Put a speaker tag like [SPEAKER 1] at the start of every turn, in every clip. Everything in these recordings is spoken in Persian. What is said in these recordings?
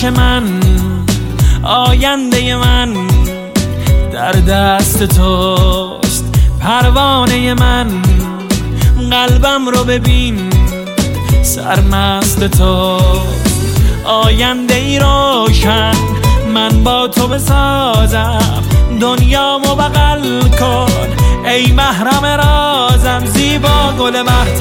[SPEAKER 1] پیش من، آینده من در دست توست. پروانه من، قلبم رو ببین سرمست توست. آینده ای روشن من با تو بسازم، دنیامو بغل کن ای محرم رازم، زیبا گل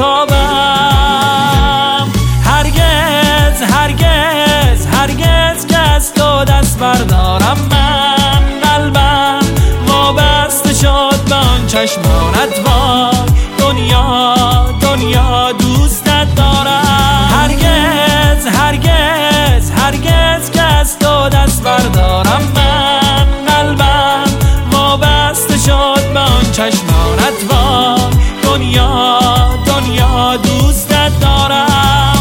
[SPEAKER 1] مهتابم. هرگز هرگز هرگز که از تو دست بردارم من، قلبم وابسته شد به آن چشمانت وای. دنیا دنیا دوستت دارم. هرگز هرگز هرگز که از تو دست بردارم من، قلبم وابسته شد به آن چشمانت وای. دنیا دنیا دوستت دارم.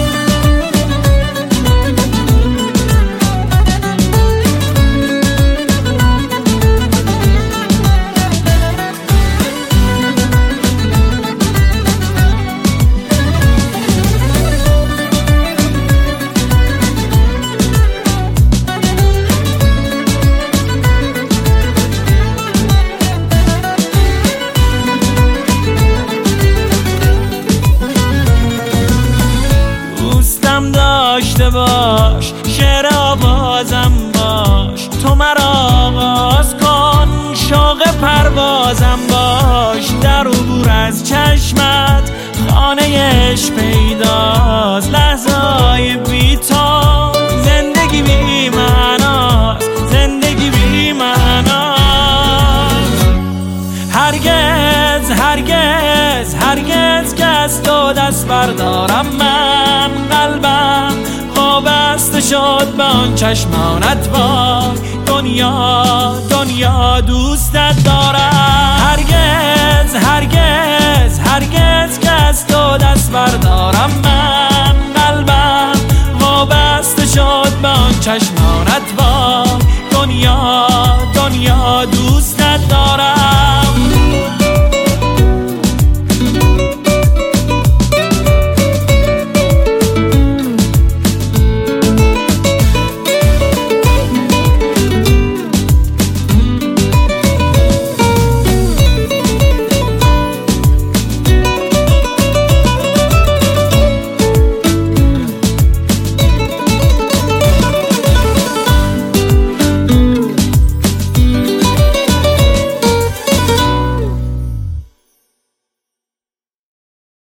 [SPEAKER 1] داشته باش شعر آوازم باش، تو مرا آغاز کن شوق پروازم باش. در عبور از چشمت خانه عشق پیداست، لحظه‌های بی تو زندگی بی معناست، زندگی بی معناست. هرگز هرگز هرگز که از تو دست بردارم من، قلبم وابسته شد به آن چشمانت وای. دنیا دنیا دوستت دارم. هرگز هرگز هرگز